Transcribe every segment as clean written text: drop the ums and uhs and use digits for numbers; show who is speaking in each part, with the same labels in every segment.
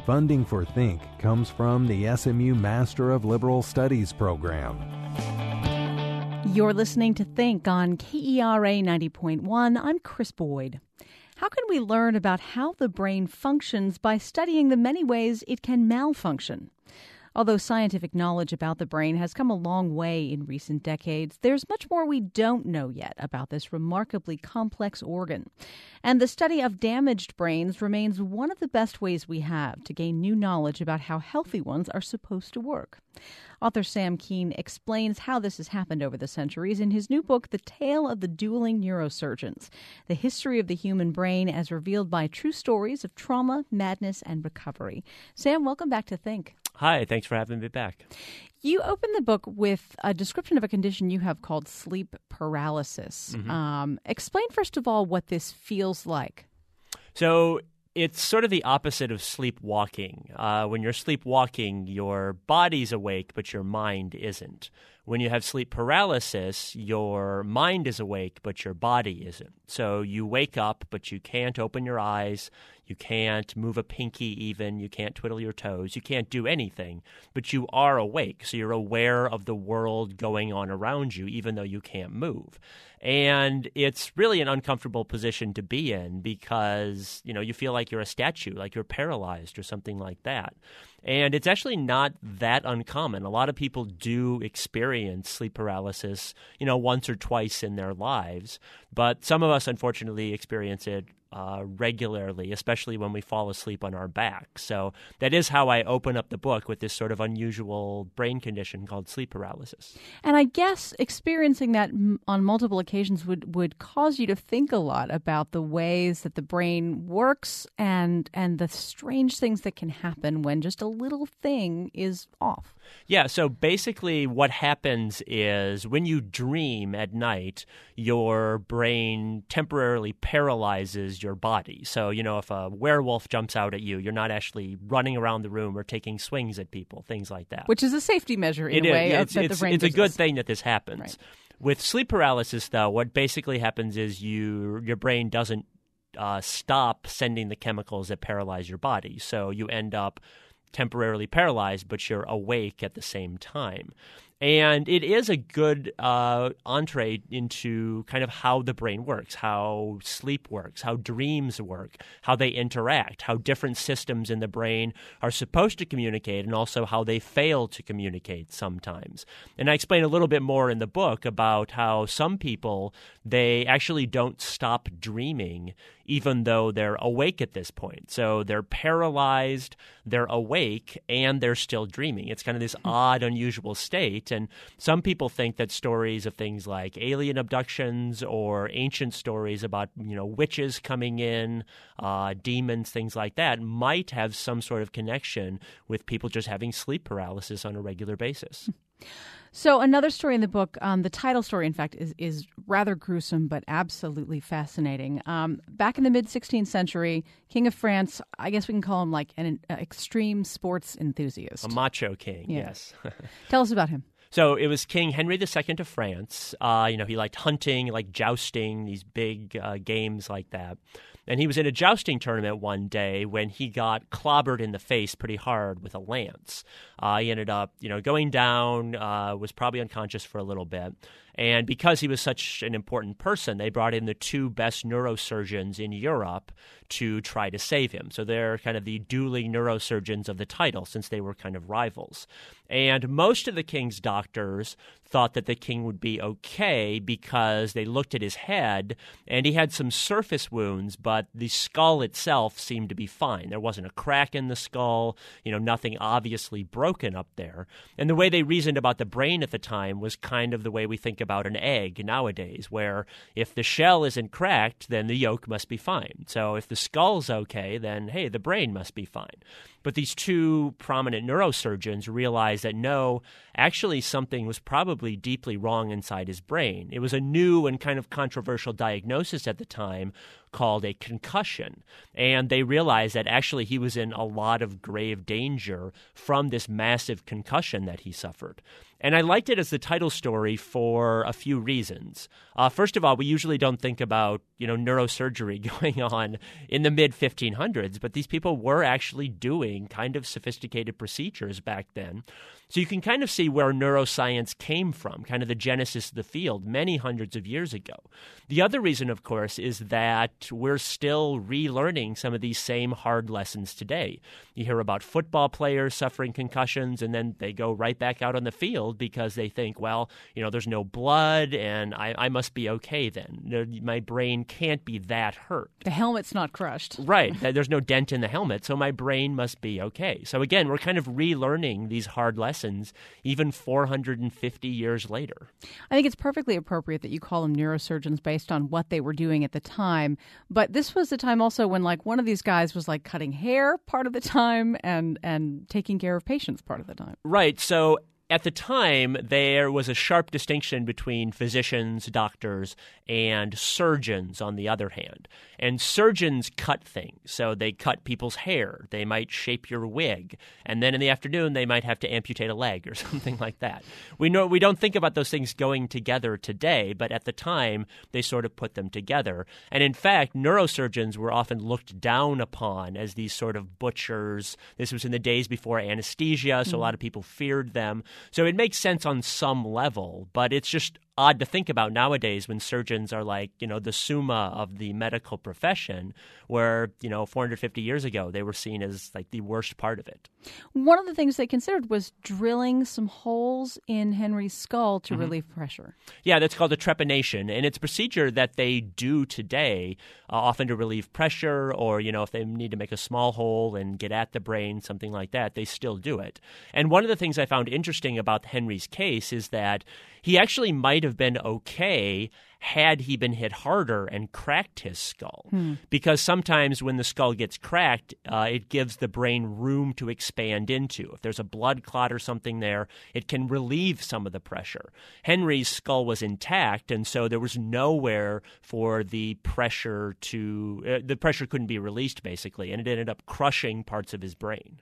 Speaker 1: Funding for Think comes from the SMU Master of Liberal Studies program.
Speaker 2: You're listening to Think on KERA 90.1. I'm Chris Boyd. How can we learn about how the brain functions by studying the many ways it can malfunction? Although scientific knowledge about the brain has come a long way in recent decades, there's much more we don't know yet about this remarkably complex organ. And the study of damaged brains remains one of the best ways we have to gain new knowledge about how healthy ones are supposed to work. Author Sam Kean explains how this has happened over the centuries in his new book, The Tale of the Dueling Neurosurgeons, the history of the human brain as revealed by true stories of trauma, madness, and recovery. Sam, welcome back to Think.
Speaker 3: Hi, thanks for having me back.
Speaker 2: You open the book with a description of a condition you have called sleep paralysis. Explain, first of all, what this feels like.
Speaker 3: So it's sort of the opposite of sleepwalking. When you're sleepwalking, your body's awake, but your mind isn't. When you have sleep paralysis, your mind is awake, but your body isn't. So you wake up, but you can't open your eyes. You can't move a pinky even. You can't twiddle your toes. You can't do anything, but you are awake. So you're aware of the world going on around you, even though you can't move. And it's really an uncomfortable position to be in because, you feel like you're a statue, like you're paralyzed or something like that. And it's actually not that uncommon. A lot of people do experience sleep paralysis, once or twice in their lives. But some of us, unfortunately, experience it regularly, especially when we fall asleep on our back. So that is how I open up the book, with this sort of unusual brain condition called sleep paralysis.
Speaker 2: And I guess experiencing that on multiple occasions would cause you to think a lot about the ways that the brain works and the strange things that can happen when just a little thing is off.
Speaker 3: Yeah, so basically what happens is when you dream at night, your brain temporarily paralyzes your body. So, if a werewolf jumps out at you, you're not actually running around the room or taking swings at people, things like that.
Speaker 2: Which is a safety measure in a way.
Speaker 3: It's a good thing that this happens.
Speaker 2: Right.
Speaker 3: With sleep paralysis, though, what basically happens is your brain doesn't stop sending the chemicals that paralyze your body. So you end up temporarily paralyzed, but you're awake at the same time. And it is a good entree into kind of how the brain works, how sleep works, how dreams work, how they interact, how different systems in the brain are supposed to communicate, and also how they fail to communicate sometimes. And I explain a little bit more in the book about how some people, they actually don't stop dreaming even though they're awake at this point. So they're paralyzed, they're awake, and they're still dreaming. It's kind of this odd, unusual state. And some people think that stories of things like alien abductions or ancient stories about, witches coming in, demons, things like that, might have some sort of connection with people just having sleep paralysis on a regular basis.
Speaker 2: So another story in the book, the title story, in fact, is rather gruesome but absolutely fascinating. Back in the mid-16th century, King of France, I guess we can call him like an extreme sports enthusiast.
Speaker 3: A macho king,
Speaker 2: Yeah.
Speaker 3: Yes.
Speaker 2: Tell us about him.
Speaker 3: So it was King Henry II of France. He liked hunting, liked jousting, these big games like that. And he was in a jousting tournament one day when he got clobbered in the face pretty hard with a lance. He ended up, going down, was probably unconscious for a little bit. And because he was such an important person, they brought in the two best neurosurgeons in Europe to try to save him. So they're kind of the dueling neurosurgeons of the title, since they were kind of rivals. And most of the king's doctors thought that the king would be okay because they looked at his head and he had some surface wounds, but the skull itself seemed to be fine. There wasn't a crack in the skull, nothing obviously broken up there. And the way they reasoned about the brain at the time was kind of the way we think about an egg nowadays, where if the shell isn't cracked, then the yolk must be fine. So if the skull's okay, then, hey, the brain must be fine. But these two prominent neurosurgeons realized that no, actually something was probably deeply wrong inside his brain. It was a new and kind of controversial diagnosis at the time called a concussion. And they realized that actually he was in a lot of grave danger from this massive concussion that he suffered. And I liked it as the title story for a few reasons. First of all, we usually don't think about, neurosurgery going on in the mid-1500s, but these people were actually doing kind of sophisticated procedures back then. So you can kind of see where neuroscience came from, kind of the genesis of the field many hundreds of years ago. The other reason, of course, is that we're still relearning some of these same hard lessons today. You hear about football players suffering concussions, and then they go right back out on the field because they think, well, there's no blood, and I must be okay then. My brain can't be that hurt.
Speaker 2: The helmet's not crushed.
Speaker 3: Right. There's no dent in the helmet, so my brain must be okay. So again, we're kind of relearning these hard lessons even 450 years later.
Speaker 2: I think it's perfectly appropriate that you call them neurosurgeons based on what they were doing at the time. But this was the time also when one of these guys was cutting hair part of the time and taking care of patients part of the time.
Speaker 3: Right. So at the time, there was a sharp distinction between physicians, doctors, and surgeons on the other hand. And surgeons cut things. So they cut people's hair. They might shape your wig. And then in the afternoon, they might have to amputate a leg or something like that. We don't think about those things going together today, but at the time, they sort of put them together. And in fact, neurosurgeons were often looked down upon as these sort of butchers. This was in the days before anesthesia, so a lot of people feared them. So it makes sense on some level, but it's just odd to think about nowadays when surgeons are the summa of the medical profession, where, 450 years ago, they were seen as the worst part of it.
Speaker 2: One of the things they considered was drilling some holes in Henry's skull to relieve pressure.
Speaker 3: Yeah, that's called a trepanation, and it's a procedure that they do today, often to relieve pressure, or, if they need to make a small hole and get at the brain, something like that, they still do it. And one of the things I found interesting about Henry's case is that he actually might have been okay had he been hit harder and cracked his skull. Because sometimes when the skull gets cracked, it gives the brain room to expand into. If there's a blood clot or something there, it can relieve some of the pressure. Henry's skull was intact, and so there was nowhere for the pressure the pressure couldn't be released, basically, and it ended up crushing parts of his brain.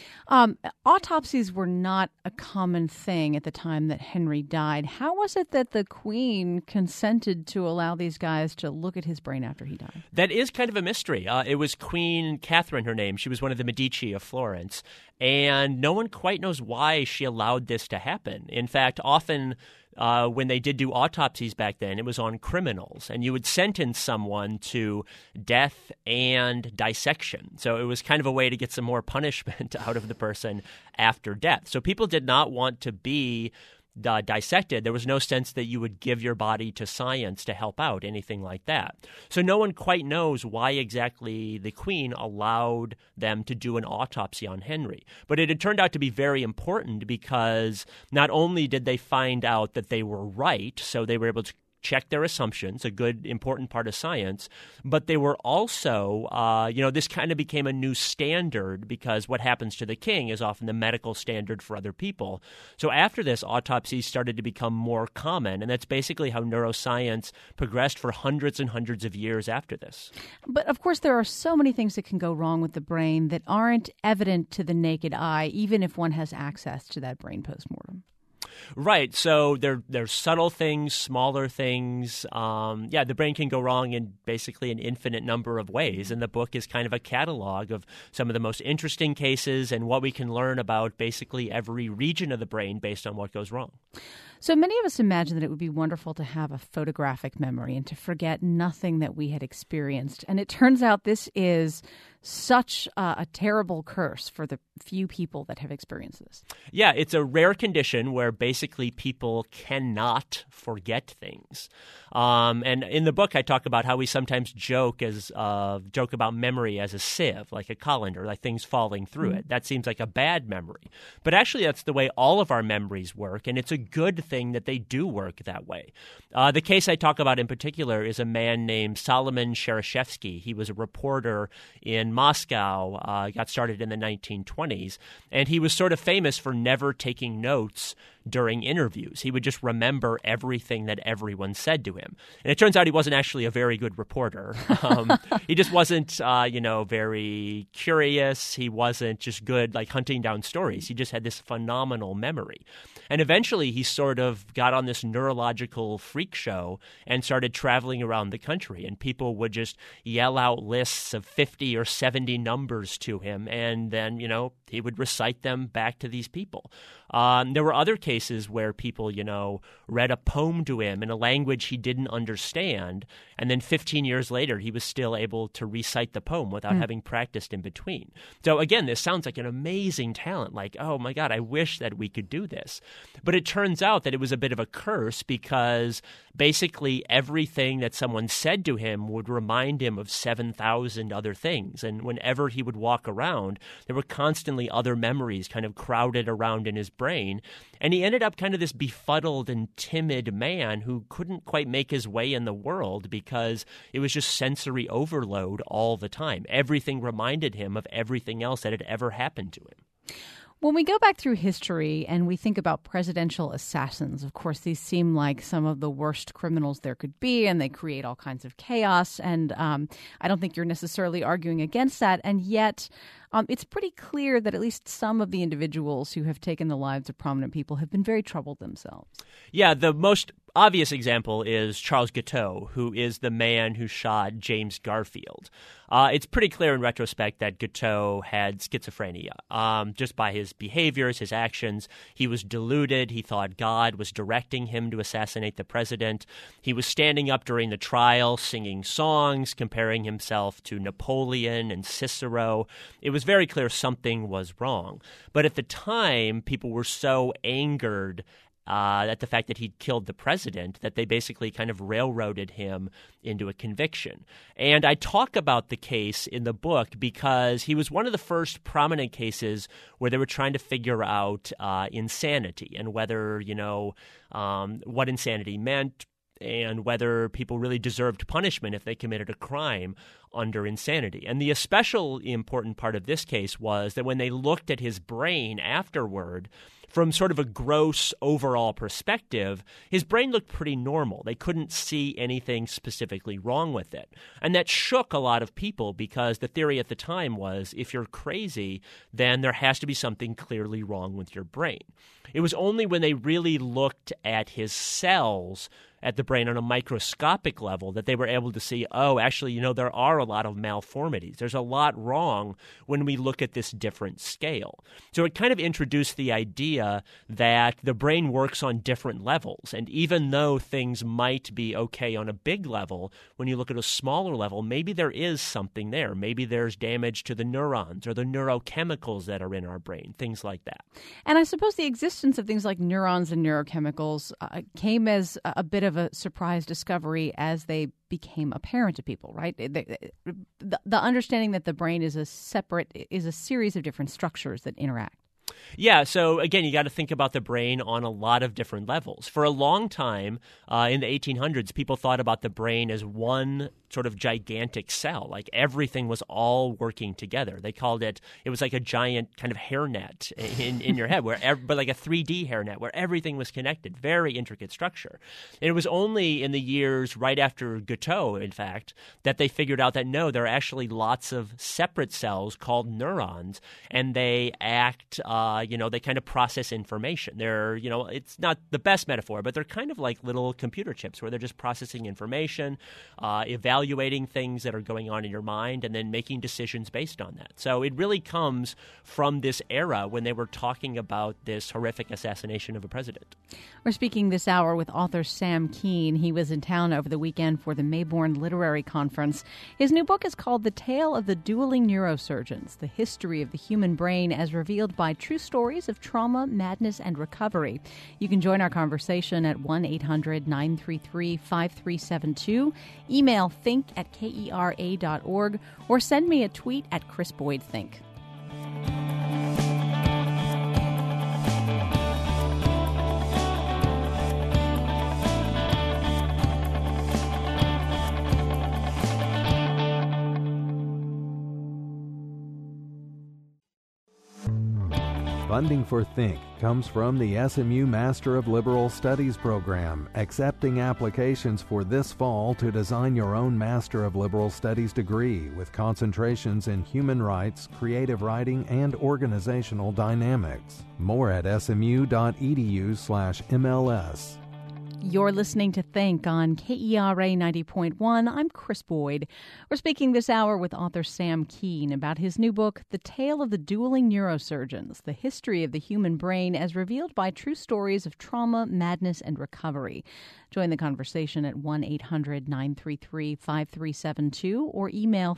Speaker 2: Autopsies were not a common thing at the time that Henry died. How was it that the Queen consented to allow these guys to look at his brain after he died?
Speaker 3: That is kind of a mystery. It was Queen Catherine, her name. She was one of the Medici of Florence. And no one quite knows why she allowed this to happen. In fact, often when they did do autopsies back then, it was on criminals, and you would sentence someone to death and dissection. So it was kind of a way to get some more punishment out of the person after death. So people did not want to be dissected. There was no sense that you would give your body to science to help out, anything like that. So no one quite knows why exactly the Queen allowed them to do an autopsy on Henry. But it had turned out to be very important because not only did they find out that they were right, so they were able to check their assumptions, a good, important part of science, but they were also, this kind of became a new standard because what happens to the king is often the medical standard for other people. So after this, autopsies started to become more common, and that's basically how neuroscience progressed for hundreds and hundreds of years after this.
Speaker 2: But of course, there are so many things that can go wrong with the brain that aren't evident to the naked eye, even if one has access to that brain postmortem.
Speaker 3: Right. So there's subtle things, smaller things. The brain can go wrong in basically an infinite number of ways. And the book is kind of a catalog of some of the most interesting cases and what we can learn about basically every region of the brain based on what goes wrong.
Speaker 2: So many of us imagine that it would be wonderful to have a photographic memory and to forget nothing that we had experienced. And it turns out this is such a terrible curse for the few people that have experienced this. Yeah, it's a rare condition where basically people cannot forget things. And in the book, I talk about how we sometimes joke about memory as a sieve, like a colander, like things falling through it. That seems like a bad memory. But actually, that's the way all of our memories work, and it's a good thing that they do work that way. The case I talk about in particular is a man named Solomon Shereshevsky. He was a reporter in Moscow, got started in the 1920s, and he was sort of famous for never taking notes
Speaker 3: during interviews. He would just remember everything that everyone said to him. And it turns out he wasn't actually a very good reporter. He just wasn't, very curious. He wasn't just good, like, hunting down stories. He just had this phenomenal memory. And eventually he sort of got on this neurological freak show and started traveling around the country. And people would just yell out lists of 50 or 70 numbers to him. And then, he would recite them back to these people. There were other cases where people, read a poem to him in a language he didn't understand. And then 15 years later, he was still able to recite the poem without having practiced in between. So again, this sounds like an amazing talent. Like, oh my God, I wish that we could do this. But it turns out that it was a bit of a curse because basically everything that someone said to him would remind him of 7,000 other things. And whenever he would walk around, there were constantly other memories kind of crowded around in his brain. And he ended up kind of this befuddled and timid man who couldn't quite make his way in the world because it was just sensory overload all the time. Everything reminded him of everything else that had ever happened to him.
Speaker 2: When we go back through history and we think about presidential assassins, of course, these seem like some of the worst criminals there could be, and they create all kinds of chaos. And I don't think you're necessarily arguing against that. And yet it's pretty clear that at least some of the individuals who have taken the lives of prominent people have been very troubled themselves.
Speaker 3: Yeah, the most obvious example is Charles Guiteau, who is the man who shot James Garfield. It's pretty clear in retrospect that Guiteau had schizophrenia. Just by his behaviors, his actions, he was deluded. He thought God was directing him to assassinate the president. He was standing up during the trial, singing songs, comparing himself to Napoleon and Cicero. It was very clear something was wrong. But at the time, people were so angered at the fact that he'd killed the president that they basically kind of railroaded him into a conviction. And I talk about the case in the book because he was one of the first prominent cases where they were trying to figure out insanity and whether, what insanity meant and whether people really deserved punishment if they committed a crime under insanity. And the especially important part of this case was that when they looked at his brain afterward, from sort of a gross overall perspective, his brain looked pretty normal. They couldn't see anything specifically wrong with it. And that shook a lot of people because the theory at the time was if you're crazy, then there has to be something clearly wrong with your brain. It was only when they really looked at his cells at the brain on a microscopic level that they were able to see, oh, actually, there are a lot of malformities. There's a lot wrong when we look at this different scale. So it kind of introduced the idea that the brain works on different levels. And even though things might be okay on a big level, when you look at a smaller level, maybe there is something there. Maybe there's damage to the neurons or the neurochemicals that are in our brain, things like that.
Speaker 2: And I suppose the existence of things like neurons and neurochemicals came as a bit of a surprise discovery as they became apparent to people, right? The understanding that the brain is a series of different structures that interact.
Speaker 3: Yeah, so again, you got to think about the brain on a lot of different levels. For a long time, in the 1800s, people thought about the brain as one sort of gigantic cell, like everything was all working together. They called it was like a giant kind of hairnet in your head, but like a 3D hairnet where everything was connected, very intricate structure. And it was only in the years right after Guiteau, in fact, that they figured out that no, there are actually lots of separate cells called neurons, and they act they kind of process information. They're, it's not the best metaphor, but they're kind of like little computer chips where they're just processing information, evaluating things that are going on in your mind, and then making decisions based on that. So it really comes from this era when they were talking about this horrific assassination of a president.
Speaker 2: We're speaking this hour with author Sam Kean. He was in town over the weekend for the Mayborn Literary Conference. His new book is called The Tale of the Dueling Neurosurgeons, The History of the Human Brain as Revealed by True Stories of Trauma, Madness, and Recovery. You can join our conversation at 1-800-933-5372. Email think@kera.org or send me a tweet at Chris Boyd Think.
Speaker 1: Funding for Think comes from the SMU Master of Liberal Studies program, accepting applications for this fall to design your own Master of Liberal Studies degree with concentrations in human rights, creative writing, and organizational dynamics. More at smu.edu/MLS.
Speaker 2: You're listening to Think on KERA 90.1. I'm Chris Boyd. We're speaking this hour with author Sam Kean about his new book, The Tale of the Dueling Neurosurgeons, The History of the Human Brain as Revealed by True Stories of Trauma, Madness, and Recovery. Join the conversation at 1-800-933-5372 or email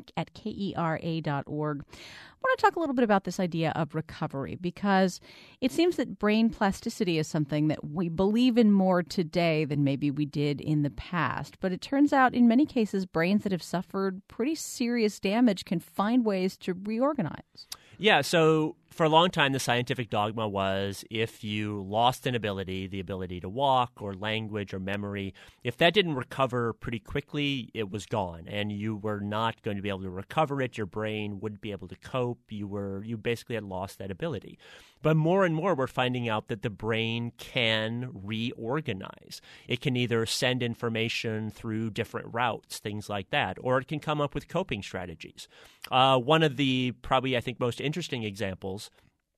Speaker 2: think@kera.org. I want to talk a little bit about this idea of recovery because it seems that brain plasticity is something that we believe in more today than maybe we did in the past. But it turns out in many cases, brains that have suffered pretty serious damage can find ways to reorganize.
Speaker 3: Yeah, so for a long time, the scientific dogma was if you lost an ability, the ability to walk or language or memory, if that didn't recover pretty quickly, it was gone, and you were not going to be able to recover it. Your brain wouldn't be able to cope. You basically had lost that ability. But more and more, we're finding out that the brain can reorganize. It can either send information through different routes, things like that, or it can come up with coping strategies. One of the probably, I think, most interesting examples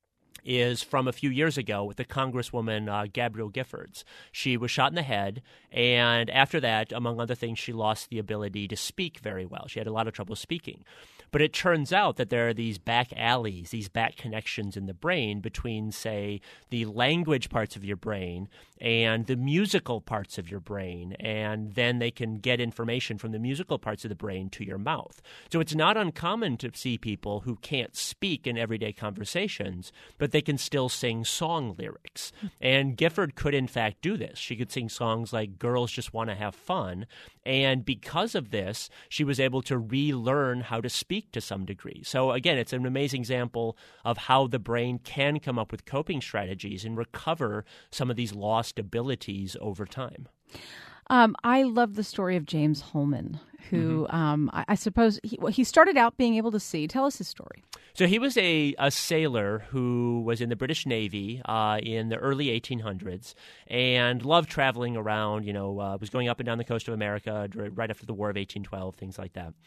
Speaker 3: is from a few years ago with the Congresswoman Gabrielle Giffords. She was shot in the head, and after that, among other things, she lost the ability to speak very well. She had a lot of trouble speaking. But it turns out that there are these back alleys, these back connections in the brain between, say, the language parts of your brain and the musical parts of your brain, and then they can get information from the musical parts of the brain to your mouth. So it's not uncommon to see people who can't speak in everyday conversations, but they can still sing song lyrics. And Gifford could, in fact, do this. She could sing songs like Girls Just Want to Have Fun, and because of this, she was able to relearn how to speak to some degree. So again, it's an amazing example of how the brain can come up with coping strategies and recover some of these lost abilities over time.
Speaker 2: I love the story of James Holman, who I suppose he started out being able to see. Tell us his story.
Speaker 3: So he was a sailor who was in the British Navy in the early 1800s and loved traveling around, was going up and down the coast of America right after the War of 1812, things like that.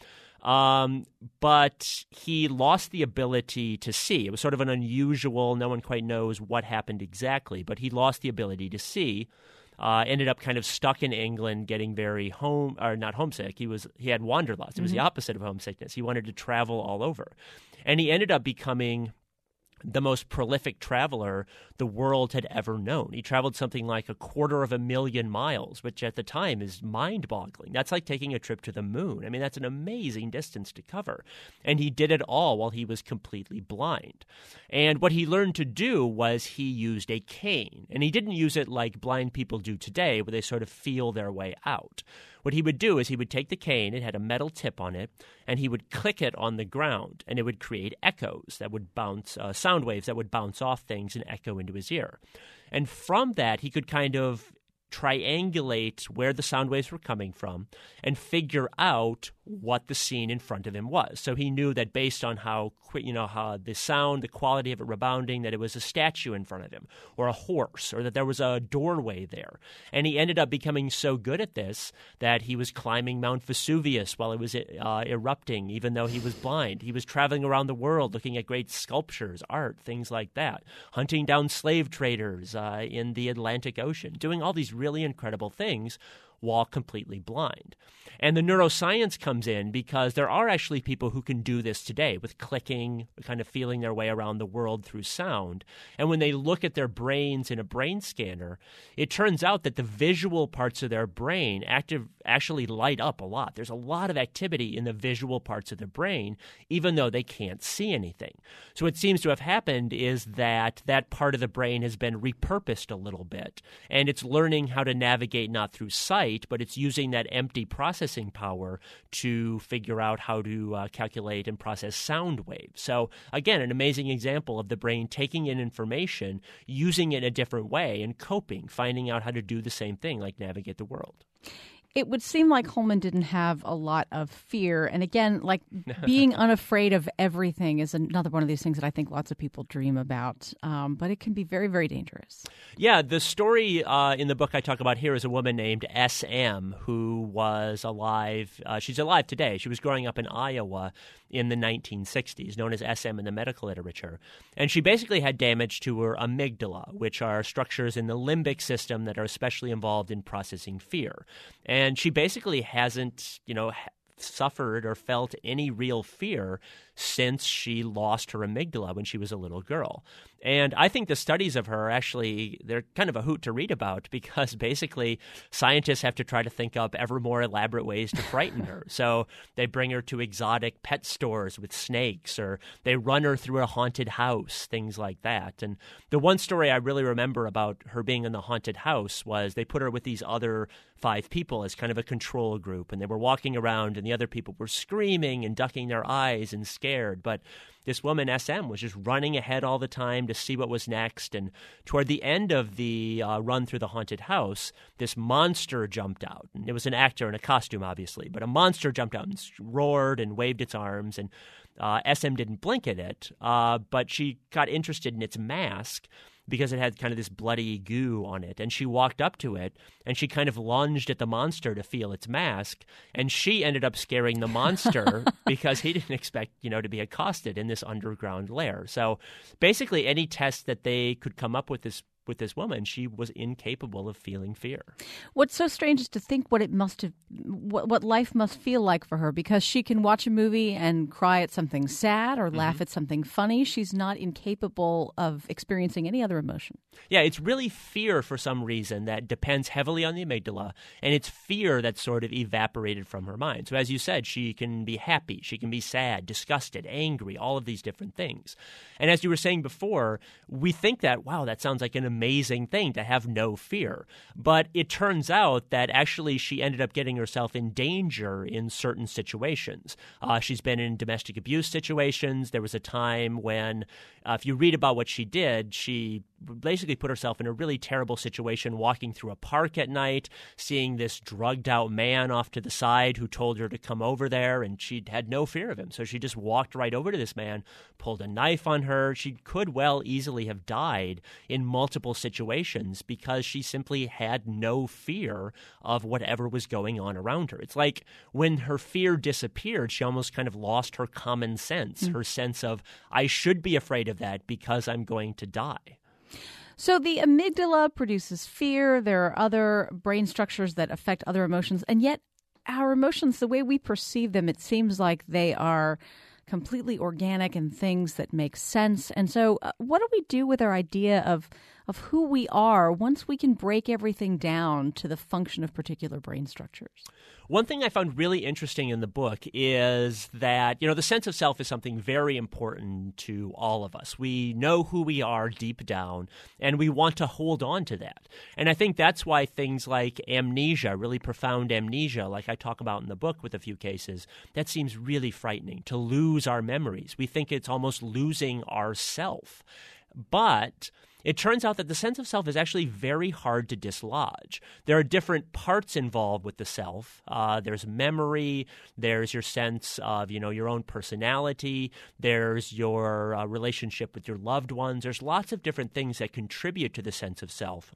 Speaker 3: But he lost the ability to see. It was sort of an unusual, no one quite knows what happened exactly, but he lost the ability to see. Ended up kind of stuck in England, getting very not homesick. He had wanderlust. It was the opposite of homesickness. He wanted to travel all over. And he ended up becoming the most prolific traveler the world had ever known. He traveled something like 250,000 miles, which at the time is mind-boggling. That's like taking a trip to the moon. I mean, that's an amazing distance to cover. And he did it all while he was completely blind. And what he learned to do was he used a cane. And he didn't use it like blind people do today, where they sort of feel their way out. What he would do is he would take the cane, it had a metal tip on it, and he would click it on the ground, and it would create echoes that would bounce, sound waves that would bounce off things and echo into his ear. And from that, he could kind of triangulate where the sound waves were coming from and figure out what the scene in front of him was. So he knew that based on how the sound, the quality of it rebounding, that it was a statue in front of him or a horse or that there was a doorway there. And he ended up becoming so good at this that he was climbing Mount Vesuvius while it was erupting, even though he was blind. He was traveling around the world looking at great sculptures, art, things like that, hunting down slave traders in the Atlantic Ocean, doing all these really incredible things while completely blind. And the neuroscience comes in because there are actually people who can do this today with clicking, kind of feeling their way around the world through sound. And when they look at their brains in a brain scanner, it turns out that the visual parts of their brain actually light up a lot. There's a lot of activity in the visual parts of the brain, even though they can't see anything. So what seems to have happened is that part of the brain has been repurposed a little bit, and it's learning how to navigate not through sight, but it's using that empty processing power to figure out how to calculate and process sound waves. So again, an amazing example of the brain taking in information, using it in a different way, and coping, finding out how to do the same thing, like navigate the world.
Speaker 2: It would seem like Holman didn't have a lot of fear. And again, like being unafraid of everything is another one of these things that I think lots of people dream about. But it can be very, very dangerous.
Speaker 3: Yeah, the story in the book I talk about here is a woman named S.M. who was alive. She's alive today. She was growing up in Iowa in the 1960s, known as SM in the medical literature. And she basically had damage to her amygdala, which are structures in the limbic system that are especially involved in processing fear. And she basically hasn't, suffered or felt any real fear since she lost her amygdala when she was a little girl. And I think the studies of her actually, they're kind of a hoot to read about because basically scientists have to try to think up ever more elaborate ways to frighten her. So they bring her to exotic pet stores with snakes, or they run her through a haunted house, things like that. And the one story I really remember about her being in the haunted house was they put her with these other 5 people as kind of a control group, and they were walking around and the other people were screaming and ducking their eyes and scared. But this woman, SM, was just running ahead all the time to see what was next. And toward the end of the run through the haunted house, this monster jumped out. And it was an actor in a costume, obviously, but a monster jumped out and roared and waved its arms. And SM didn't blink at it, but she got interested in its mask because it had kind of this bloody goo on it. And she walked up to it, and she kind of lunged at the monster to feel its mask. And she ended up scaring the monster because he didn't expect, to be accosted in this underground lair. So basically any test that they could come up with this woman, she was incapable of feeling fear.
Speaker 2: What's so strange is to think what it must have, what life must feel like for her, because she can watch a movie and cry at something sad or laugh at something funny. She's not incapable of experiencing any other emotion.
Speaker 3: Yeah, it's really fear for some reason that depends heavily on the amygdala, and it's fear that's sort of evaporated from her mind. So as you said, she can be happy, she can be sad, disgusted, angry, all of these different things. And as you were saying before, we think that, wow, that sounds like an amazing thing to have no fear. But it turns out that actually she ended up getting herself in danger in certain situations. She's been in domestic abuse situations. There was a time when, if you read about what she did, she basically put herself in a really terrible situation walking through a park at night, seeing this drugged out man off to the side who told her to come over there, and she had no fear of him. So she just walked right over to this man, pulled a knife on her. She could well easily have died in multiple situations because she simply had no fear of whatever was going on around her. It's like when her fear disappeared, she almost kind of lost her common sense, her sense of, I should be afraid of that because I'm going to die.
Speaker 2: So the amygdala produces fear. There are other brain structures that affect other emotions. And yet our emotions, the way we perceive them, it seems like they are completely organic and things that make sense. And so what do we do with our idea of who we are once we can break everything down to the function of particular brain structures?
Speaker 3: One thing I found really interesting in the book is that, the sense of self is something very important to all of us. We know who we are deep down, and we want to hold on to that. And I think that's why things like amnesia, really profound amnesia, like I talk about in the book with a few cases, that seems really frightening, to lose our memories. We think it's almost losing ourself. But it turns out that the sense of self is actually very hard to dislodge. There are different parts involved with the self. There's memory. There's your sense of, your own personality. There's your relationship with your loved ones. There's lots of different things that contribute to the sense of self.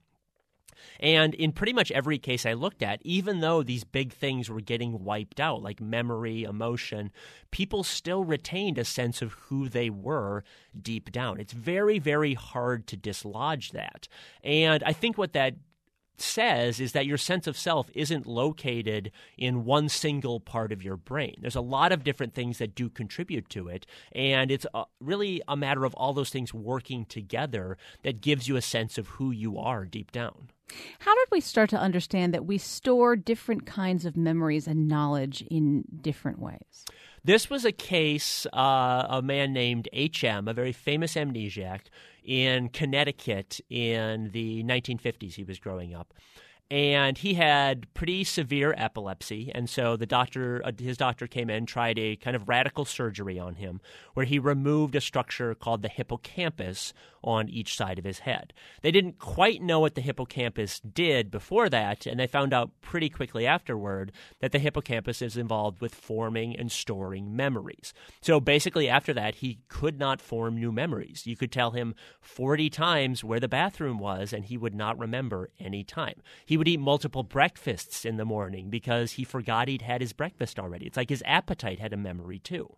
Speaker 3: And in pretty much every case I looked at, even though these big things were getting wiped out, like memory, emotion, people still retained a sense of who they were deep down. It's very, very hard to dislodge that. And I think what that says is that your sense of self isn't located in one single part of your brain. There's a lot of different things that do contribute to it, and it's really a matter of all those things working together that gives you a sense of who you are deep down.
Speaker 2: How did we start to understand that we store different kinds of memories and knowledge in different ways?
Speaker 3: This was a case, a man named H.M., a very famous amnesiac in Connecticut in the 1950s. He was growing up. And he had pretty severe epilepsy, and so his doctor came in, tried a kind of radical surgery on him, where he removed a structure called the hippocampus on each side of his head. They didn't quite know what the hippocampus did before that, and they found out pretty quickly afterward that the hippocampus is involved with forming and storing memories. So basically after that, he could not form new memories. You could tell him 40 times where the bathroom was, and he would not remember any time. He would eat multiple breakfasts in the morning because he forgot he'd had his breakfast already. It's like his appetite had a memory too.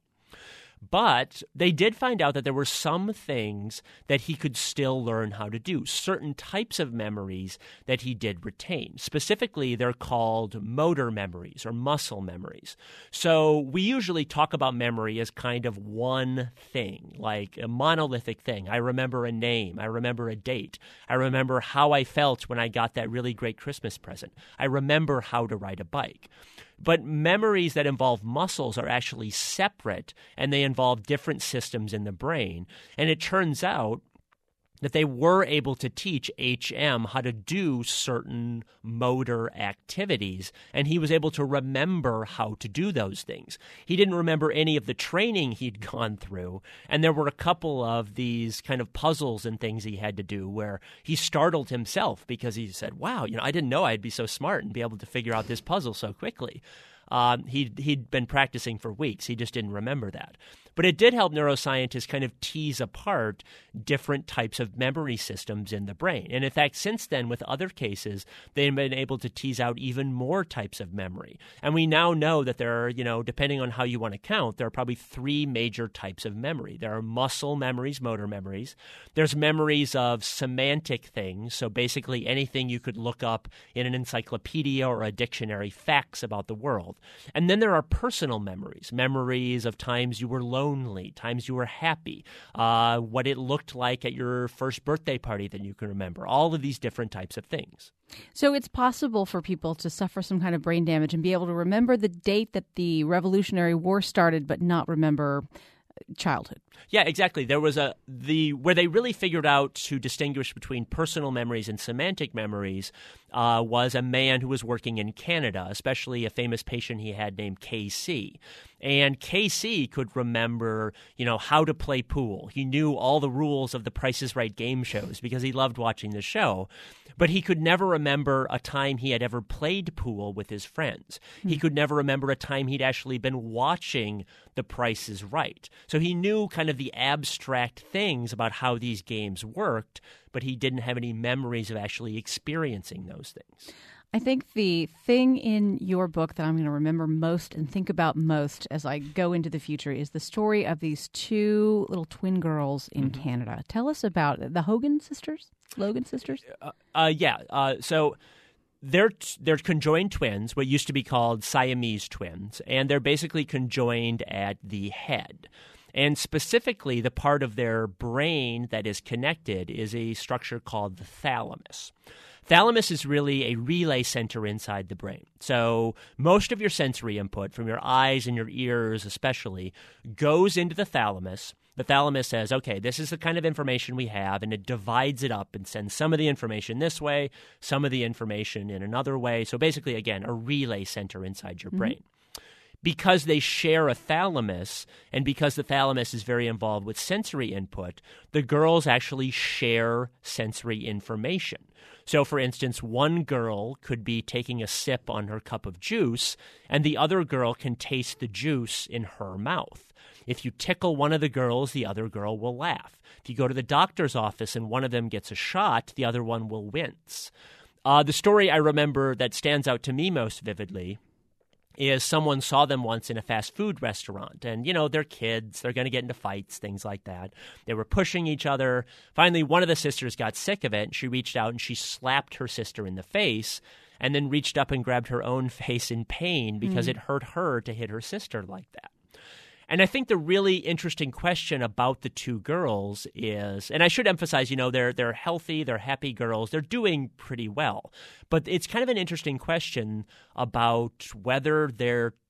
Speaker 3: But they did find out that there were some things that he could still learn how to do, certain types of memories that he did retain. Specifically, they're called motor memories or muscle memories. So we usually talk about memory as kind of one thing, like a monolithic thing. I remember a name. I remember a date. I remember how I felt when I got that really great Christmas present. I remember how to ride a bike. But memories that involve muscles are actually separate, and they involve different systems in the brain. And it turns out that they were able to teach HM how to do certain motor activities, and he was able to remember how to do those things. He didn't remember any of the training he'd gone through, and there were a couple of these kind of puzzles and things he had to do where he startled himself because he said, wow, I didn't know I'd be so smart and be able to figure out this puzzle so quickly. He'd been practicing for weeks. He just didn't remember that. But it did help neuroscientists kind of tease apart different types of memory systems in the brain. And in fact, since then, with other cases, they've been able to tease out even more types of memory. And we now know that there are, depending on how you want to count, there are probably 3 major types of memory. There are muscle memories, motor memories. There's memories of semantic things. So basically anything you could look up in an encyclopedia or a dictionary, facts about the world. And then there are personal memories, memories of times you were lonely, times you were happy, what it looked like at your first birthday party that you can remember, all of these different types of things.
Speaker 2: So it's possible for people to suffer some kind of brain damage and be able to remember the date that the Revolutionary War started, but not remember childhood.
Speaker 3: Yeah, exactly. There was where they really figured out to distinguish between personal memories and semantic memories was a man who was working in Canada, especially a famous patient he had named KC. And KC could remember, how to play pool. He knew all the rules of the Price is Right game shows because he loved watching the show. But he could never remember a time he had ever played pool with his friends. He could never remember a time he'd actually been watching The Price is Right. So he knew kind of the abstract things about how these games worked, but he didn't have any memories of actually experiencing those things.
Speaker 2: I think the thing in your book that I'm going to remember most and think about most as I go into the future is the story of these 2 little twin girls in Canada. Tell us about the Logan sisters?
Speaker 3: So they're conjoined twins, what used to be called Siamese twins, and they're basically conjoined at the head. And specifically, the part of their brain that is connected is a structure called the thalamus. Thalamus is really a relay center inside the brain. So most of your sensory input, from your eyes and your ears especially, goes into the thalamus. The thalamus says, okay, this is the kind of information we have, and it divides it up and sends some of the information this way, some of the information in another way. So basically, again, a relay center inside your brain. Because they share a thalamus, and because the thalamus is very involved with sensory input, the girls actually share sensory information. So, for instance, one girl could be taking a sip on her cup of juice, and the other girl can taste the juice in her mouth. If you tickle one of the girls, the other girl will laugh. If you go to the doctor's office and one of them gets a shot, the other one will wince. The story I remember that stands out to me most vividly is someone saw them once in a fast food restaurant. And, they're kids. They're going to get into fights, things like that. They were pushing each other. Finally, one of the sisters got sick of it, and she reached out and she slapped her sister in the face and then reached up and grabbed her own face in pain because it hurt her to hit her sister like that. And I think the really interesting question about the 2 girls is, and I should emphasize, they're healthy, they're happy girls, they're doing pretty well. But it's kind of an interesting question about whether their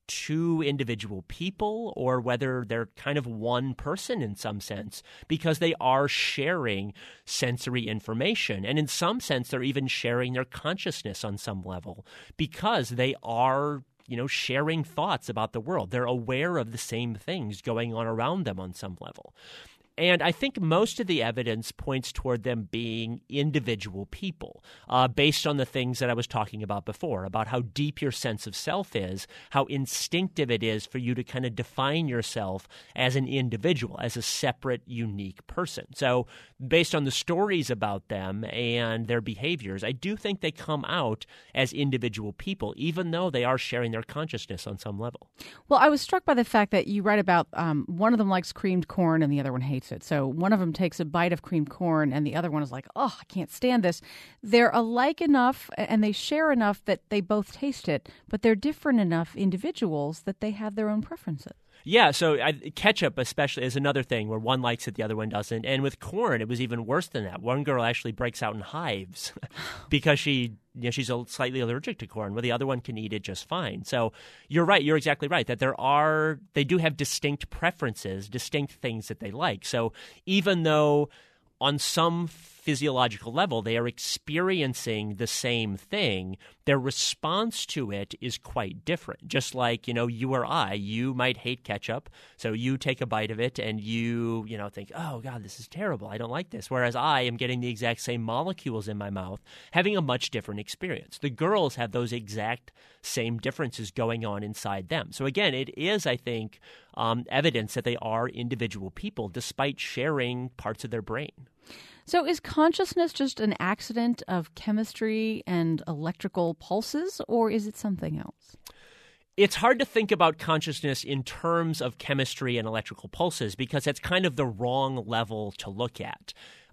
Speaker 3: two individual people or whether they're kind of one person in some sense, because they are sharing sensory information. And in some sense, they're even sharing their consciousness on some level because they are sharing thoughts about the world. They're aware of the same things going on around them on some level. And I think most of the evidence points toward them being individual people based on the things that I was talking about before, about how deep your sense of self is, how instinctive it is for you to kind of define yourself as an individual, as a separate, unique person. So based on the stories about them and their behaviors, I do think they come out as individual people, even though they are sharing their consciousness on some level.
Speaker 2: Well, I was struck by the fact that you write about one of them likes creamed corn and the other one hates it. So one of them takes a bite of creamed corn and the other one is like, oh, I can't stand this. They're alike enough and they share enough that they both taste it, but they're different enough individuals that they have their own preferences.
Speaker 3: Yeah, so ketchup especially is another thing where one likes it, the other one doesn't. And with corn, it was even worse than that. One girl actually breaks out in hives because she's slightly allergic to corn, where the other one can eat it just fine. So you're right. You're exactly right that they do have distinct preferences, distinct things that they like. So even though on some physiological level they are experiencing the same thing, their response to it is quite different. Just like, you or I, you might hate ketchup, so you take a bite of it and you think, oh, God, this is terrible. I don't like this. Whereas I am getting the exact same molecules in my mouth, having a much different experience. The girls have those exact same differences going on inside them. So again, it is, I think, evidence that they are individual people despite sharing parts of their brain.
Speaker 2: So is consciousness just an accident of chemistry and electrical pulses, or is it something else?
Speaker 3: It's hard to think about consciousness in terms of chemistry and electrical pulses because that's kind of the wrong level to look at.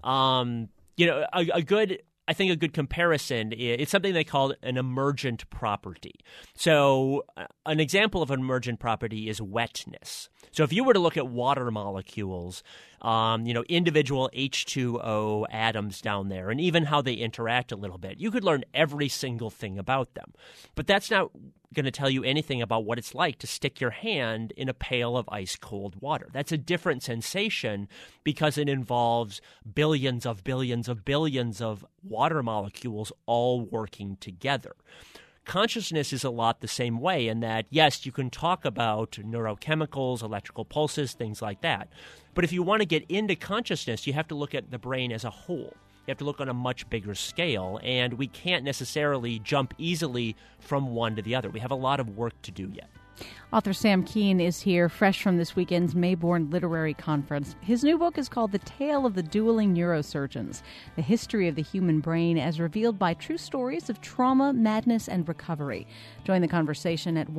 Speaker 3: I think a good comparison, it's something they call an emergent property. So an example of an emergent property is wetness. So if you were to look at water molecules, individual H2O atoms down there, and even how they interact a little bit, you could learn every single thing about them. But that's not going to tell you anything about what it's like to stick your hand in a pail of ice-cold water. That's a different sensation because it involves billions of billions of billions of water molecules all working together. Consciousness is a lot the same way in that, yes, you can talk about neurochemicals, electrical pulses, things like that. But if you want to get into consciousness, you have to look at the brain as a whole. You have to look on a much bigger scale, and we can't necessarily jump easily from one to the other. We have a lot of work to do yet.
Speaker 2: Author Sam Kean is here, fresh from this weekend's Mayborn Literary Conference. His new book is called The Tale of the Dueling Neurosurgeons, The History of the Human Brain as Revealed by True Stories of Trauma, Madness, and Recovery. Join the conversation at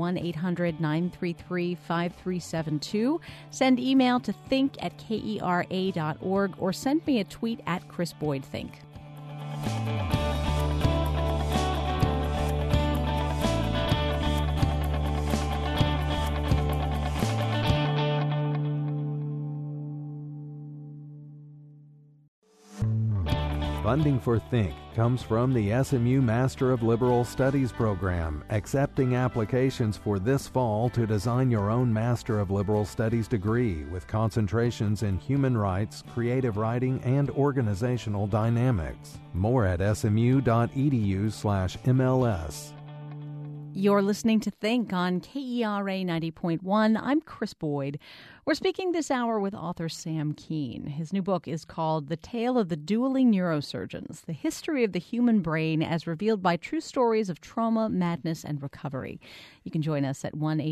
Speaker 2: 1-800-933-5372. Send email to think@kera.org or send me a tweet at Chris Boyd Think.
Speaker 1: Funding for Think comes from the SMU Master of Liberal Studies program, accepting applications for this fall to design your own Master of Liberal Studies degree with concentrations in human rights, creative writing, and organizational dynamics. More at smu.edu/MLS.
Speaker 2: You're listening to Think on KERA 90.1. I'm Chris Boyd. We're speaking this hour with author Sam Kean. His new book is called The Tale of the Dueling Neurosurgeons, The History of the Human Brain as Revealed by True Stories of Trauma, Madness, and Recovery. You can join us at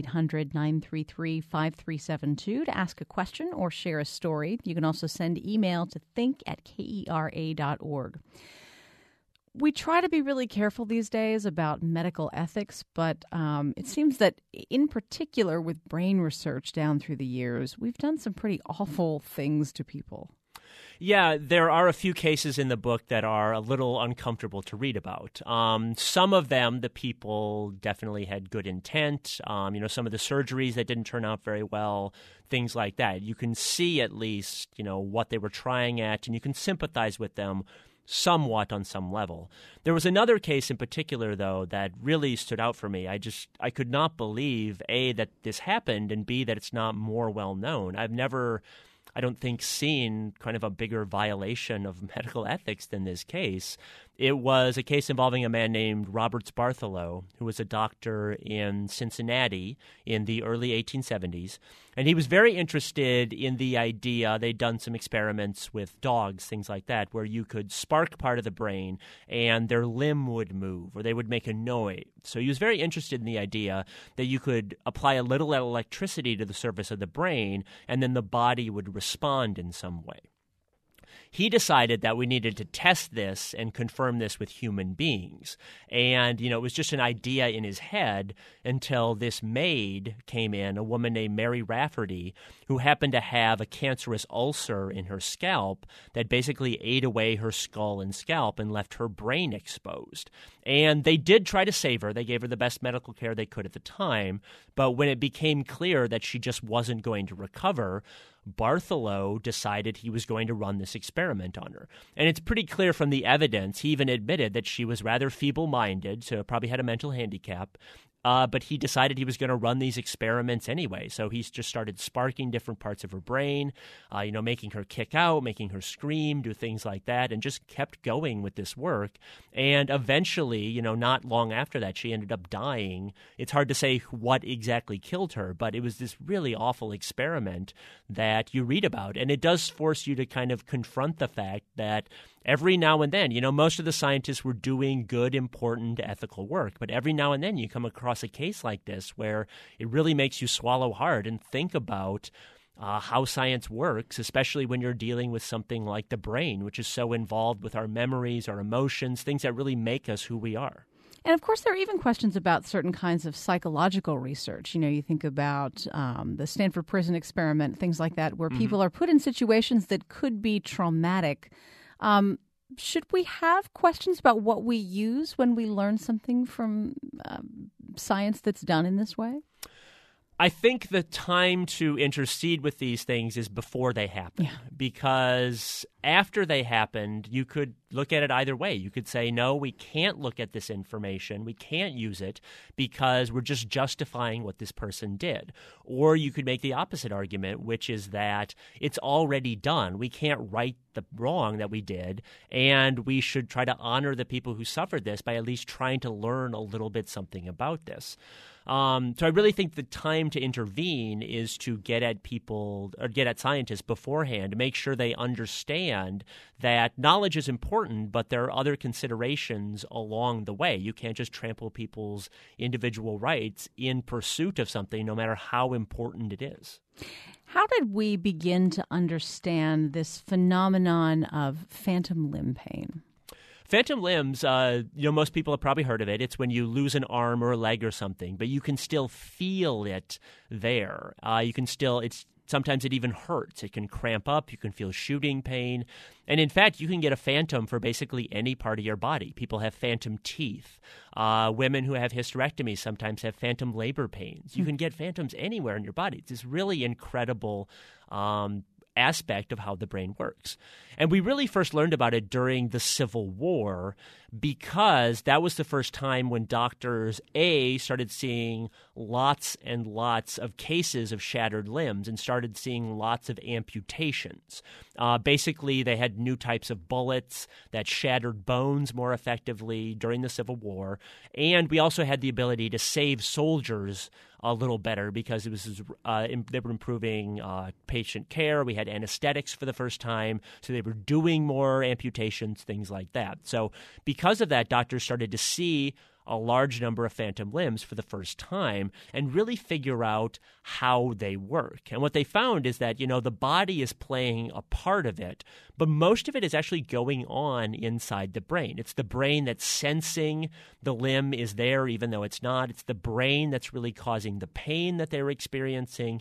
Speaker 2: 1-800-933-5372 to ask a question or share a story. You can also send email to think@kera.org. We try to be really careful these days about medical ethics, but it seems that in particular with brain research down through the years, we've done some pretty awful things to people.
Speaker 3: Yeah, there are a few cases in the book that are a little uncomfortable to read about. Some of them, the people definitely had good intent. Some of the surgeries that didn't turn out very well, things like that. You can see at least, what they were trying at, and you can sympathize with them. somewhat on some level. There was another case in particular, though, that really stood out for me. I could not believe, A, that this happened, and B, that it's not more well known. I've never, I don't think, seen kind of a bigger violation of medical ethics than this case. It was a case involving a man named Robert Bartholow, who was a doctor in Cincinnati in the early 1870s. And he was very interested in the idea, they'd done some experiments with dogs, things like that, where you could spark part of the brain and their limb would move or they would make a noise. So he was very interested in the idea that you could apply a little electricity to the surface of the brain and then the body would respond in some way. He decided that we needed to test this and confirm this with human beings. And, it was just an idea in his head until this maid came in, a woman named Mary Rafferty, who happened to have a cancerous ulcer in her scalp that basically ate away her skull and scalp and left her brain exposed. And they did try to save her. They gave her the best medical care they could at the time. But when it became clear that she just wasn't going to recover, Bartholow decided he was going to run this experiment on her. And it's pretty clear from the evidence, he even admitted that she was rather feeble-minded, so probably had a mental handicap. But he decided he was going to run these experiments anyway. So he just started sparking different parts of her brain, making her kick out, making her scream, do things like that, and just kept going with this work. And eventually, not long after that, she ended up dying. It's hard to say what exactly killed her, but it was this really awful experiment that you read about. And it does force you to kind of confront the fact that every now and then, most of the scientists were doing good, important, ethical work, but every now and then you come across a case like this where it really makes you swallow hard and think about how science works, especially when you're dealing with something like the brain, which is so involved with our memories, our emotions, things that really make us who we are.
Speaker 2: And of course, there are even questions about certain kinds of psychological research. You think about the Stanford Prison Experiment, things like that, where people are put in situations that could be traumatic. Should we have questions about what we use when we learn something from science that's done in this way?
Speaker 3: I think the time to intercede with these things is before they happen, because after they happened, you could look at it either way. You could say, no, we can't look at this information. We can't use it because we're just justifying what this person did. Or you could make the opposite argument, which is that it's already done. We can't right the wrong that we did, and we should try to honor the people who suffered this by at least trying to learn a little bit something about this. So I really think the time to intervene is to get at people or get at scientists beforehand to make sure they understand that knowledge is important, but there are other considerations along the way. You can't just trample people's individual rights in pursuit of something, no matter how important it is.
Speaker 2: How did we begin to understand this phenomenon of phantom limb pain?
Speaker 3: Phantom limbs, most people have probably heard of it. It's when you lose an arm or a leg or something, but you can still feel it there. Sometimes it even hurts. It can cramp up. You can feel shooting pain. And in fact, you can get a phantom for basically any part of your body. People have phantom teeth. Women who have hysterectomy sometimes have phantom labor pains. You can get phantoms anywhere in your body. It's this really incredible aspect of how the brain works. And we really first learned about it during the Civil War because that was the first time when doctors, started seeing lots and lots of cases of shattered limbs and started seeing lots of amputations. Basically, they had new types of bullets that shattered bones more effectively during the Civil War. And we also had the ability to save soldiers a little better because they were improving patient care. We had anesthetics for the first time, so they were doing more amputations, things like that. So because of that, doctors started to see a large number of phantom limbs for the first time and really figure out how they work. And what they found is that, the body is playing a part of it, but most of it is actually going on inside the brain. It's the brain that's sensing the limb is there even though it's not. It's the brain that's really causing the pain that they're experiencing.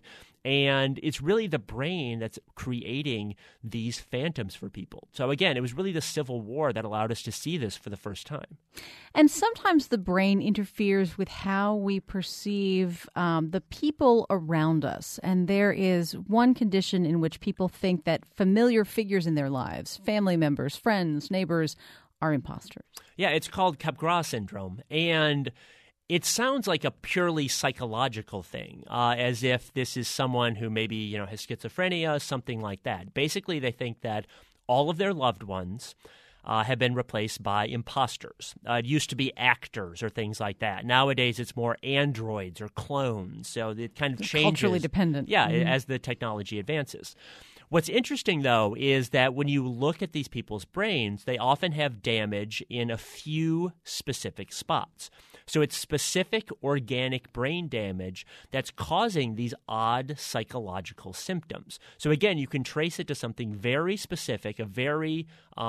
Speaker 3: And it's really the brain that's creating these phantoms for people. So again, it was really the Civil War that allowed us to see this for the first time.
Speaker 2: And sometimes the brain interferes with how we perceive the people around us. And there is one condition in which people think that familiar figures in their lives, family members, friends, neighbors, are imposters.
Speaker 3: Yeah, it's called Capgras syndrome. And it sounds like a purely psychological thing, as if this is someone who maybe, has schizophrenia, something like that. Basically, they think that all of their loved ones have been replaced by imposters. It used to be actors or things like that. Nowadays, it's more androids or clones. So it kind of changes.
Speaker 2: Culturally dependent.
Speaker 3: Yeah, as the technology advances. What's interesting, though, is that when you look at these people's brains, they often have damage in a few specific spots. So it's specific organic brain damage that's causing these odd psychological symptoms. So again, you can trace it to something very specific, a very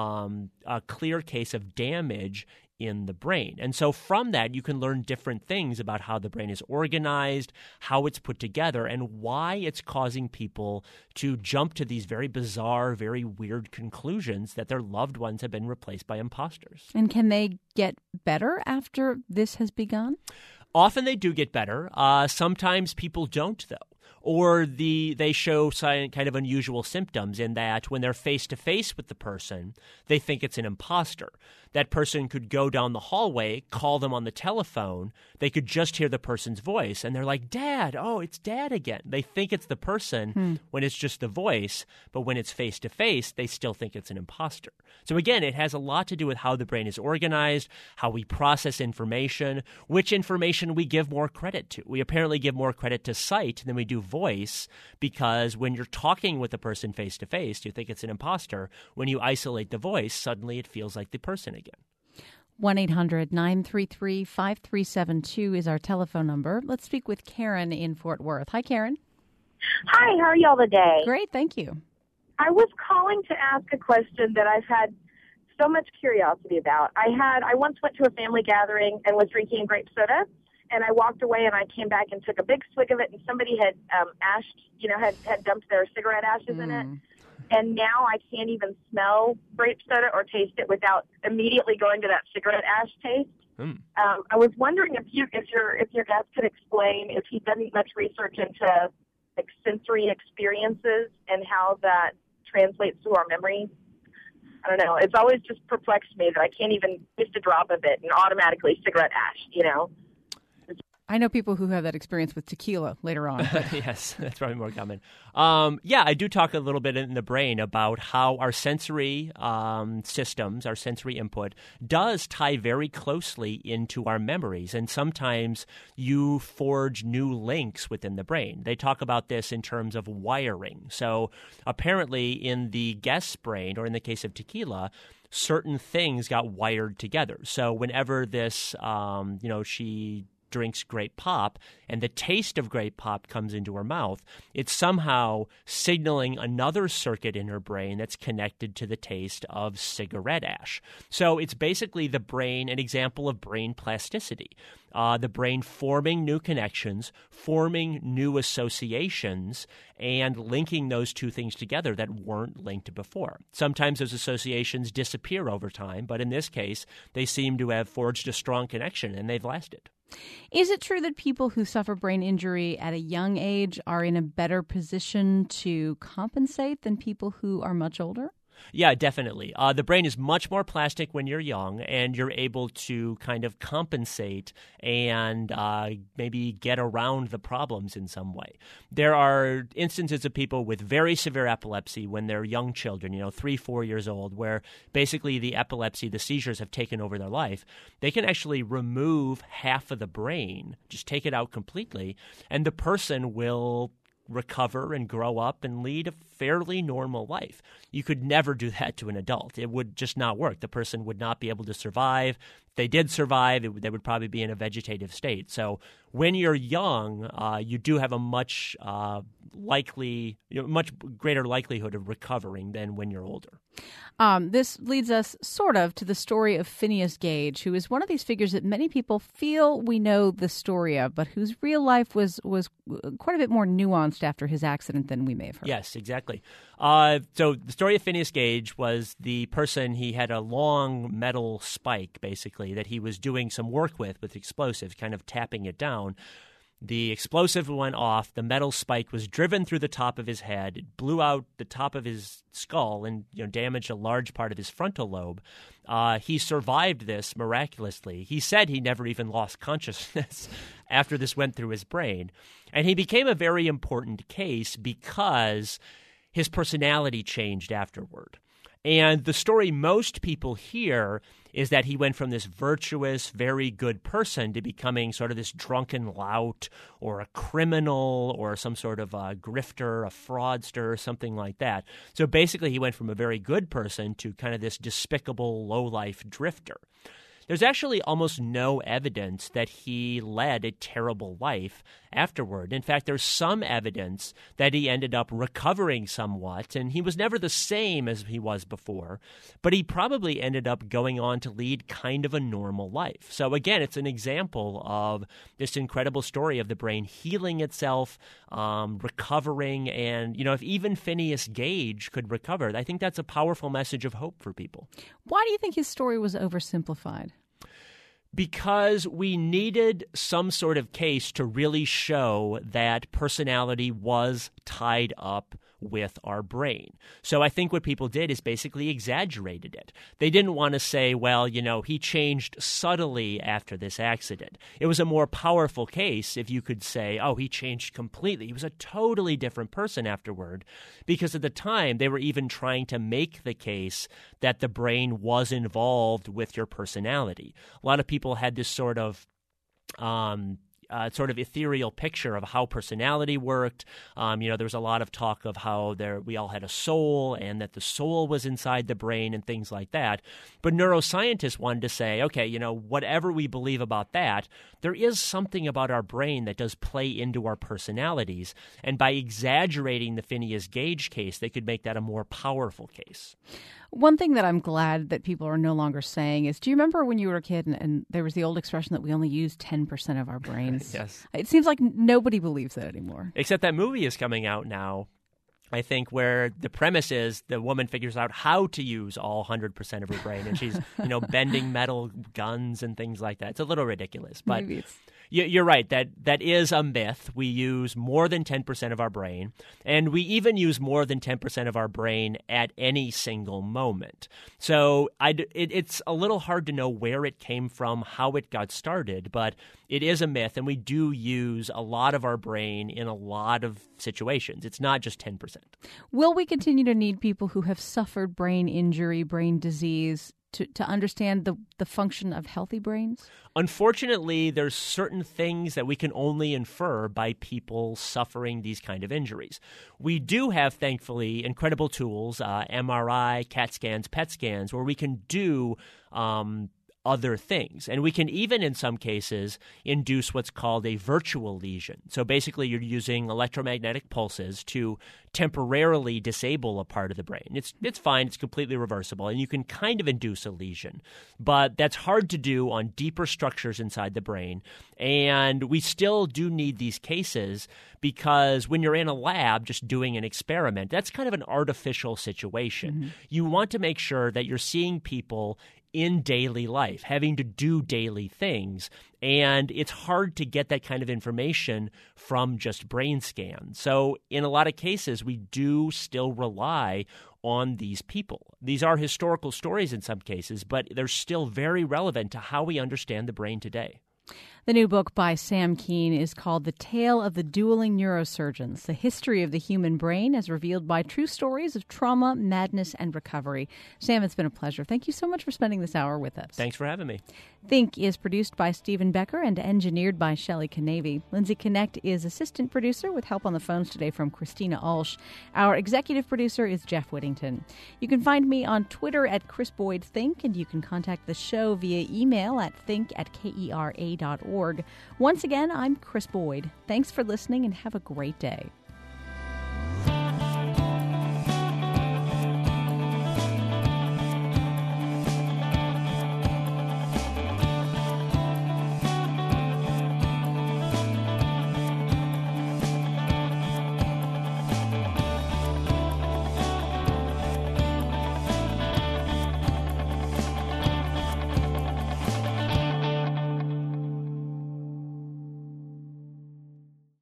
Speaker 3: clear case of damage in the brain. And so from that, you can learn different things about how the brain is organized, how it's put together, and why it's causing people to jump to these very bizarre, very weird conclusions that their loved ones have been replaced by imposters.
Speaker 2: And can they get better after this has begun?
Speaker 3: Often they do get better. Sometimes people don't, though. Or they show kind of unusual symptoms in that when they're face-to-face with the person, they think it's an imposter. That person could go down the hallway, call them on the telephone. They could just hear the person's voice, and they're like, Dad, oh, it's Dad again. They think it's the person when it's just the voice, but when it's face-to-face, they still think it's an imposter. So again, it has a lot to do with how the brain is organized, how we process information, which information we give more credit to. We apparently give more credit to sight than we do voice, because when you're talking with a person face-to-face, you think it's an imposter. When you isolate the voice, suddenly it feels like the person again.
Speaker 2: 1-800-933-5372 is our telephone number. Let's speak with Karen in Fort Worth. Hi, Karen.
Speaker 4: Hi, how are y'all today?
Speaker 2: Great, thank you.
Speaker 4: I was calling to ask a question that I've had so much curiosity about. I once went to a family gathering and was drinking grape soda, and I walked away and I came back and took a big swig of it, and somebody had had dumped their cigarette ashes in it. And now I can't even smell grape soda or taste it without immediately going to that cigarette ash taste. I was wondering if your guest could explain, if he's done much research into like sensory experiences and how that translates to our memory. I don't know. It's always just perplexed me that I can't even taste a drop of it and automatically cigarette ash,
Speaker 2: I know people who have that experience with tequila later on.
Speaker 3: Yes, that's probably more common. I do talk a little bit in the brain about how our sensory systems, our sensory input, does tie very closely into our memories. And sometimes you forge new links within the brain. They talk about this in terms of wiring. So apparently in the guest's brain, or in the case of tequila, certain things got wired together. So whenever this, she drinks grape pop and the taste of grape pop comes into her mouth, it's somehow signaling another circuit in her brain that's connected to the taste of cigarette ash. So it's basically the brain, an example of brain plasticity. The brain forming new connections, forming new associations, and linking those two things together that weren't linked before. Sometimes those associations disappear over time, but in this case, they seem to have forged a strong connection and they've lasted.
Speaker 2: Is it true that people who suffer brain injury at a young age are in a better position to compensate than people who are much older?
Speaker 3: Yeah, definitely. The brain is much more plastic when you're young, and you're able to kind of compensate and maybe get around the problems in some way. There are instances of people with very severe epilepsy when they're young children, 3-4 years old, where basically the epilepsy, the seizures have taken over their life. They can actually remove half of the brain, just take it out completely, and the person will recover and grow up and lead a fairly normal life. You could never do that to an adult. It would just not work. The person would not be able to survive. If they did survive, they would probably be in a vegetative state. So when you're young, you do have a much much greater likelihood of recovering than when you're older.
Speaker 2: This leads us sort of to the story of Phineas Gage, who is one of these figures that many people feel we know the story of, but whose real life was quite a bit more nuanced after his accident than we may have heard.
Speaker 3: Yes, exactly. So the story of Phineas Gage was the person, he had a long metal spike, basically, that he was doing some work with explosives, kind of tapping it down. The explosive went off. The metal spike was driven through the top of his head. It blew out the top of his skull and damaged a large part of his frontal lobe. He survived this miraculously. He said he never even lost consciousness after this went through his brain. And he became a very important case because his personality changed afterward. And the story most people hear is that he went from this virtuous, very good person to becoming sort of this drunken lout or a criminal or some sort of a grifter, a fraudster, something like that. So basically he went from a very good person to kind of this despicable, low-life drifter. There's actually almost no evidence that he led a terrible life afterward. In fact, there's some evidence that he ended up recovering somewhat, and he was never the same as he was before, but he probably ended up going on to lead kind of a normal life. So again, it's an example of this incredible story of the brain healing itself, recovering, and, if even Phineas Gage could recover, I think that's a powerful message of hope for people.
Speaker 2: Why do you think his story was oversimplified?
Speaker 3: Because we needed some sort of case to really show that personality was tied up with our brain. So I think what people did is basically exaggerated it. They didn't want to say, well, he changed subtly after this accident. It was a more powerful case if you could say, oh, he changed completely. He was a totally different person afterward. Because at the time, they were even trying to make the case that the brain was involved with your personality. A lot of people had this sort of ethereal picture of how personality worked. There was a lot of talk of how we all had a soul and that the soul was inside the brain and things like that. But neuroscientists wanted to say, okay, whatever we believe about that, there is something about our brain that does play into our personalities. And by exaggerating the Phineas Gage case, they could make that a more powerful case.
Speaker 2: One thing that I'm glad that people are no longer saying is, do you remember when you were a kid and there was the old expression that we only use 10% of our brains?
Speaker 3: Yes.
Speaker 2: It seems like nobody believes that anymore.
Speaker 3: Except that movie is coming out now, I think, where the premise is the woman figures out how to use all 100% of her brain, and she's, bending metal guns and things like that. It's a little ridiculous, but you're right. That is a myth. We use more than 10% of our brain, and we even use more than 10% of our brain at any single moment. So it's a little hard to know where it came from, how it got started, but it is a myth, and we do use a lot of our brain in a lot of situations. It's not just 10%.
Speaker 2: Will we continue to need people who have suffered brain injury, brain disease, to understand the function of healthy brains?
Speaker 3: Unfortunately, there's certain things that we can only infer by people suffering these kind of injuries. We do have, thankfully, incredible tools, MRI, CAT scans, PET scans, where we can do other things. And we can even, in some cases, induce what's called a virtual lesion. So basically, you're using electromagnetic pulses to temporarily disable a part of the brain. It's fine. It's completely reversible. And you can kind of induce a lesion. But that's hard to do on deeper structures inside the brain. And we still do need these cases because when you're in a lab just doing an experiment, that's kind of an artificial situation. Mm-hmm. You want to make sure that you're seeing people in daily life, having to do daily things. And it's hard to get that kind of information from just brain scans. So in a lot of cases, we do still rely on these people. These are historical stories in some cases, but they're still very relevant to how we understand the brain today.
Speaker 2: The new book by Sam Kean is called The Tale of the Dueling Neurosurgeons, The History of the Human Brain as Revealed by True Stories of Trauma, Madness, and Recovery. Sam, it's been a pleasure. Thank you so much for spending this hour with us.
Speaker 3: Thanks for having me.
Speaker 2: Think is produced by Stephen Becker and engineered by Shelley Canavy. Lindsay Connect is assistant producer with help on the phones today from Christina Ulsh. Our executive producer is Jeff Whittington. You can find me on Twitter at Chris Boyd Think, and you can contact the show via email at think@kera.org. Once again, I'm Chris Boyd. Thanks for listening and have a great day.